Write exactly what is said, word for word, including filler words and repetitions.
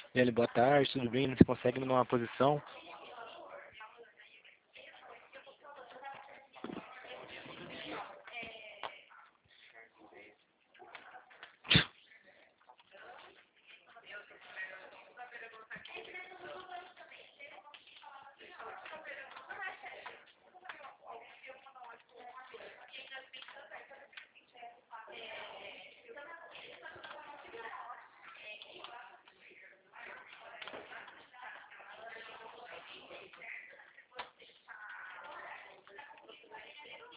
E ele, boa tarde, tudo bem? Você consegue me dar uma posição